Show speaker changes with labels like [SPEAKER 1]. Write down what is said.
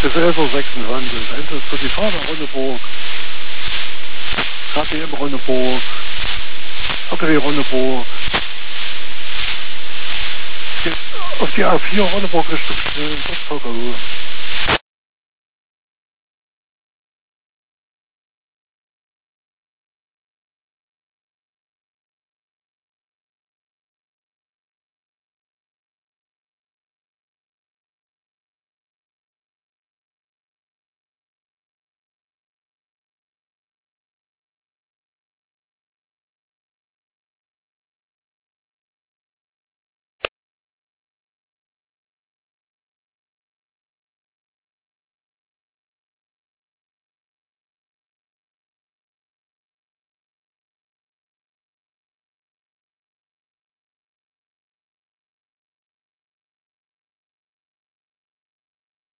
[SPEAKER 1] ist 11.26 Uhr. Endlich für die Fahrt nach Ronneburg. KTM Ronneburg. APW Ronneburg. Auf die A4 Ronneburg Richtung Stottergau.